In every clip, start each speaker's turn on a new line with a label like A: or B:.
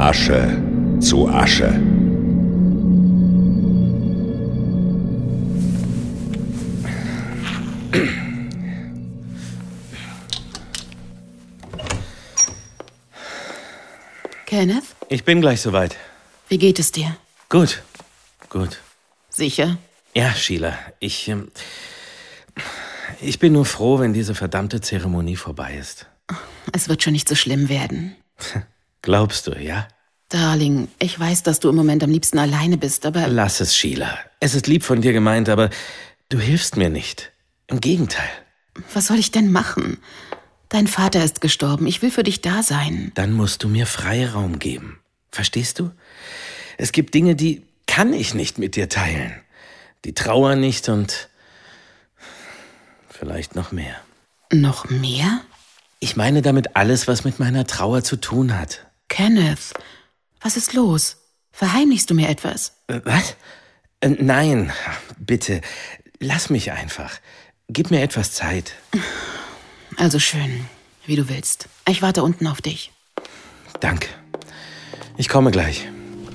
A: Asche zu Asche.
B: Kenneth?
C: Ich bin gleich soweit.
B: Wie geht es dir?
C: Gut.
B: Sicher?
C: Ja, Sheila, ich bin nur froh, wenn diese verdammte Zeremonie vorbei ist.
B: Es wird schon nicht so schlimm werden.
C: Glaubst du, ja?
B: Darling, ich weiß, dass du im Moment am liebsten alleine bist, aber...
C: Lass es, Sheila. Es ist lieb von dir gemeint, aber du hilfst mir nicht. Im Gegenteil.
B: Was soll ich denn machen? Dein Vater ist gestorben. Ich will für dich da sein.
C: Dann musst du mir Freiraum geben. Verstehst du? Es gibt Dinge, die kann ich nicht mit dir teilen. Die Trauer nicht und vielleicht noch mehr.
B: Noch mehr?
C: Ich meine damit alles, was mit meiner Trauer zu tun hat.
B: Kenneth, was ist los? Verheimlichst du mir etwas?
C: Was? Nein, bitte, lass mich einfach. Gib mir etwas Zeit.
B: Also schön, wie du willst. Ich warte unten auf dich.
C: Danke. Ich komme gleich.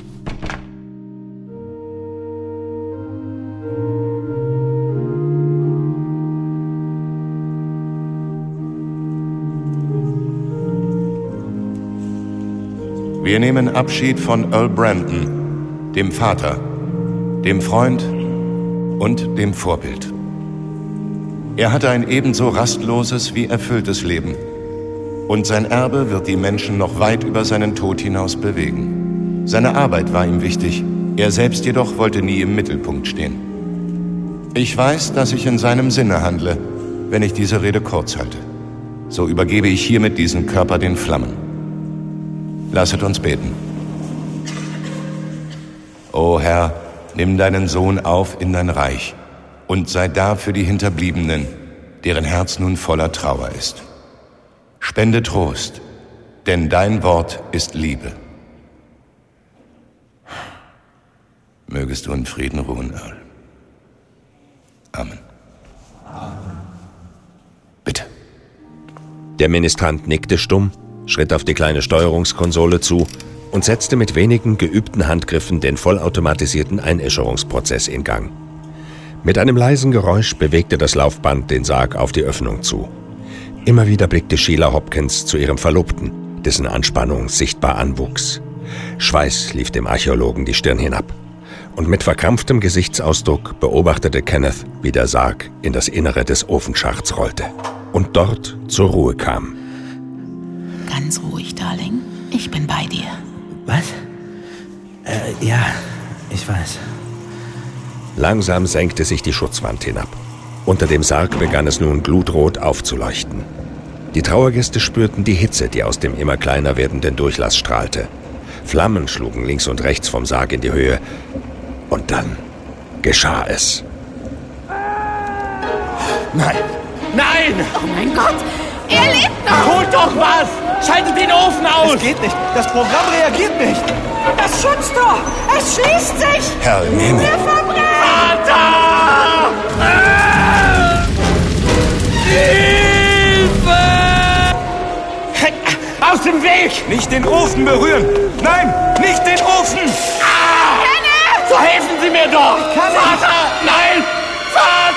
D: Wir nehmen Abschied von Earl Brandon, dem Vater, dem Freund und dem Vorbild. Er hatte ein ebenso rastloses wie erfülltes Leben. Und sein Erbe wird die Menschen noch weit über seinen Tod hinaus bewegen. Seine Arbeit war ihm wichtig, er selbst jedoch wollte nie im Mittelpunkt stehen. Ich weiß, dass ich in seinem Sinne handle, wenn ich diese Rede kurz halte. So übergebe ich hiermit diesen Körper den Flammen. Lasset uns beten. O Herr, nimm deinen Sohn auf in dein Reich und sei da für die Hinterbliebenen, deren Herz nun voller Trauer ist. Spende Trost, denn dein Wort ist Liebe. Mögest du in Frieden ruhen, Earl. Amen. Bitte.
A: Der Ministrant nickte stumm, schritt auf die kleine Steuerungskonsole zu und setzte mit wenigen geübten Handgriffen den vollautomatisierten Einäscherungsprozess in Gang. Mit einem leisen Geräusch bewegte das Laufband den Sarg auf die Öffnung zu. Immer wieder blickte Sheila Hopkins zu ihrem Verlobten, dessen Anspannung sichtbar anwuchs. Schweiß lief dem Archäologen die Stirn hinab. Und mit verkrampftem Gesichtsausdruck beobachtete Kenneth, wie der Sarg in das Innere des Ofenschachts rollte und dort zur Ruhe kam.
B: Ganz ruhig, Darling. Ich bin bei dir.
C: Was? Ja, ich weiß.
A: Langsam senkte sich die Schutzwand hinab. Unter dem Sarg begann es nun glutrot aufzuleuchten. Die Trauergäste spürten die Hitze, die aus dem immer kleiner werdenden Durchlass strahlte. Flammen schlugen links und rechts vom Sarg in die Höhe. Und dann geschah es.
C: Nein! Nein!
B: Oh mein Gott! Er lebt noch!
C: Tut doch was! Schaltet den Ofen aus!
E: Es geht nicht! Das Programm reagiert nicht!
F: Das Schutztor! Es schließt sich!
D: Herr, nehme!
F: Wir verbrennen!
C: Vater! Hilfe! Aus dem Weg!
E: Nicht den Ofen berühren! Nein! Nicht den Ofen!
C: So helfen Sie mir doch! Vater! Nein! Vater!